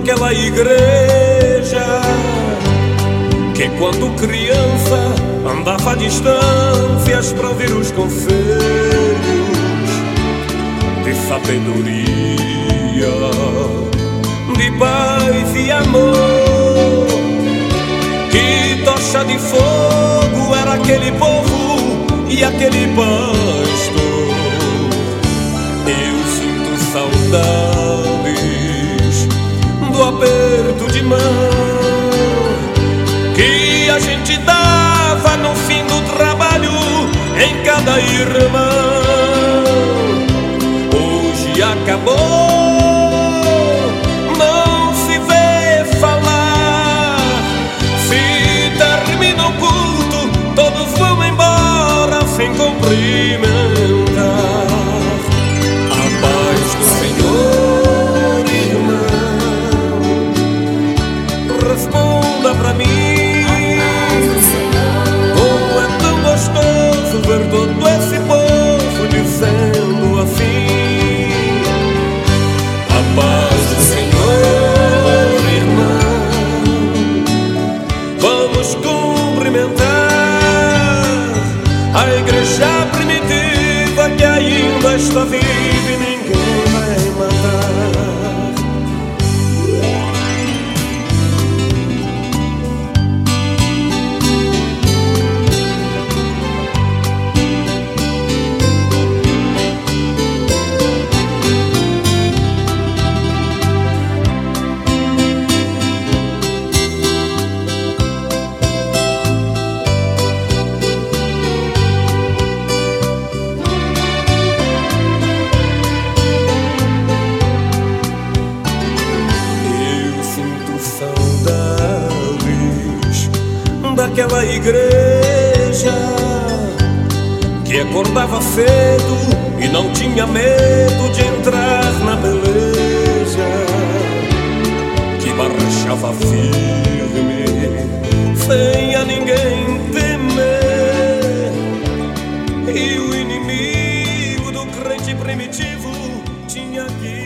daquela igreja que quando criança andava a distâncias para ouvir os conselhos de sabedoria, de paz e amor. Que tocha de fogo era aquele povo e aquele pastor. Eu sinto saudades do aperto de mão que a gente dava no fim do trabalho em cada irmão. Hoje acabou, não se vê falar. Se termina o culto, todos vão embora sem cumprimentar. A paz do Senhor, irmão, responda pra mim. Como é tão gostoso ver todo esse povo dizendo assim: a paz do Senhor, irmão. Vamos cumprimentar a igreja primitiva que ainda está viva e ninguém vai matar. Daquela igreja que acordava cedo e não tinha medo de entrar na beleza, que marchava firme sem a ninguém temer. E o inimigo do crente primitivo tinha que